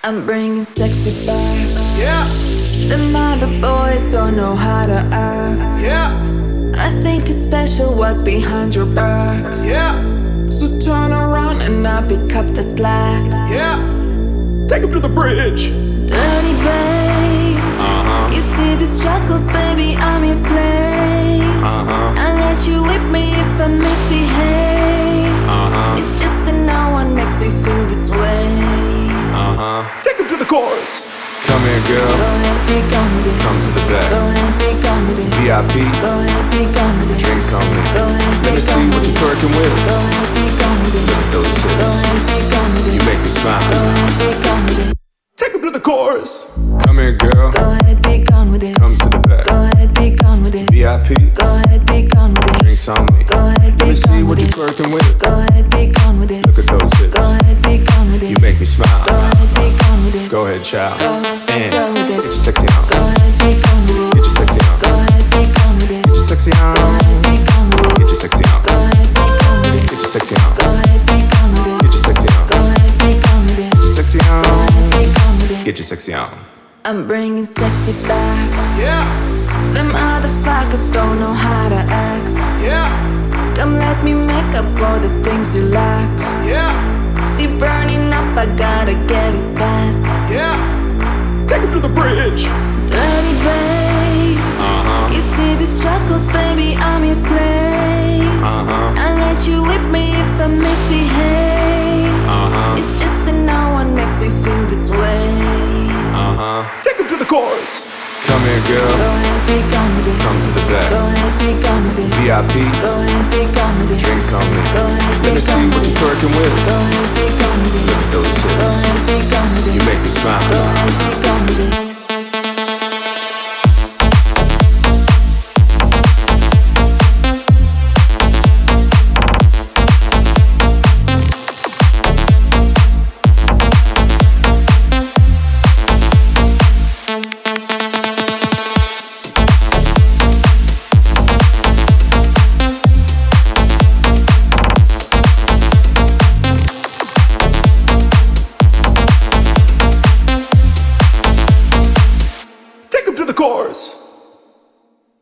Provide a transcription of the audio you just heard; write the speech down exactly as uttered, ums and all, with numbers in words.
I'm bringing sexy back. Yeah, Them other boys don't know how to act. yeah, I think it's special what's behind your back. yeah, So turn around and I'll pick up the slack. yeah. Take him to the bridge. Dirty babe, Uh-huh, you see these shackles, baby, I'm your slave. uh-huh, I'll let you whip me if I misbehave. uh-huh, It's just that no one makes me feel this way. uh-huh. Take him to the chorus. Come here, Go girl. ahead, be gone with it. Come to the Go back. ahead, be gone with it. V I P. Go ahead, be gone with it. Drinks on me. Go ahead, Let be me see gone what with you're it. twerking with. Go ahead, be gone with it. Look at those Go hips. ahead, be gone with it. You make me Go smile. ahead, be gone with it. Take him to the chorus. Come here, girl. Go ahead, be gone with it. Come to the back. Go ahead, be gone with it. V I P. Go ahead, be gone with it. Drinks on me. Go ahead, Let be me see gone what with you're it. twerking with. Go ahead, be gone with it. Look at those hips. Go ahead, be gone with it. You make me smile. Go ahead, be gone with it. Go ahead, child. Go, And go with it. get your sexy on. Go ahead, be gone with it. Get your sexy on. Go ahead, be gone with it. Get your sexy on. Go ahead, be gone with it. Get your sexy on. Go ahead, be gone with it. Get your sexy on. Go ahead, be gone with it. Get your sexy on. Go ahead, be gone with it. Get your sexy Go on. ahead, be gone with it. Get your sexy on. I'm bringing sexy back. Yeah, Them other fuckers don't know how to act. yeah, Come let me make up for the things you lack. yeah, See burning up, I gotta get it fast. yeah. Take him to the bridge. Dirty babe, Uh-huh, you see these shackles, baby, I'm your slave. uh-huh, I'll let you whip me if I misbehave. uh-huh, It's just that no one makes me feel this way. uh-huh. Take him to the chorus. Come here, Go girl. ahead, be gone with it. Come to the Go back. ahead, be gone with it. V I P. Go ahead, be gone with it. Drinks on me. Go ahead, Let be me see gone what with you're it. twerking with. Go ahead, be gone with it. Look at those Go hips. ahead, be gone